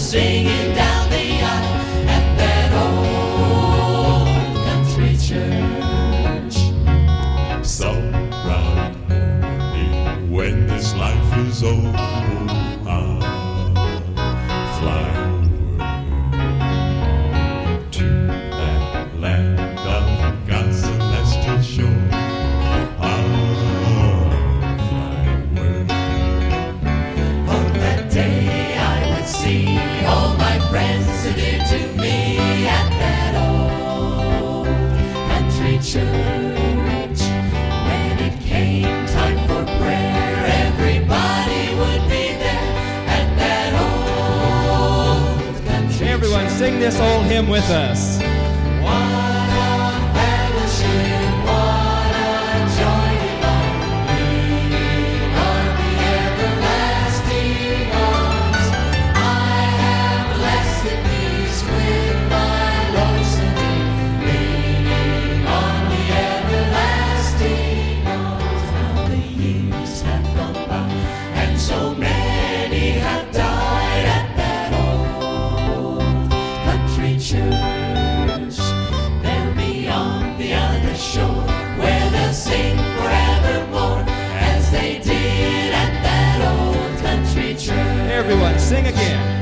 singing down the aisle at that old country church. Some bright morning when this life is over, I'll fly away to that land of God's celestial shore. I'll fly away. On that day I would see all my friends so dear to me at that old country church. When it came time for prayer, everybody would be there at that old country Everyone, church. sing this old hymn with us. What a fellowship, what a joy divine, leaning on the everlasting arms. I have blessed peace with my Lord so dear, leaning on the everlasting arms. Now the years have gone by, and so many have died at that old country church. They're beyond the other shore, where they'll sing forevermore, as they did at that old country church. Everyone, sing again.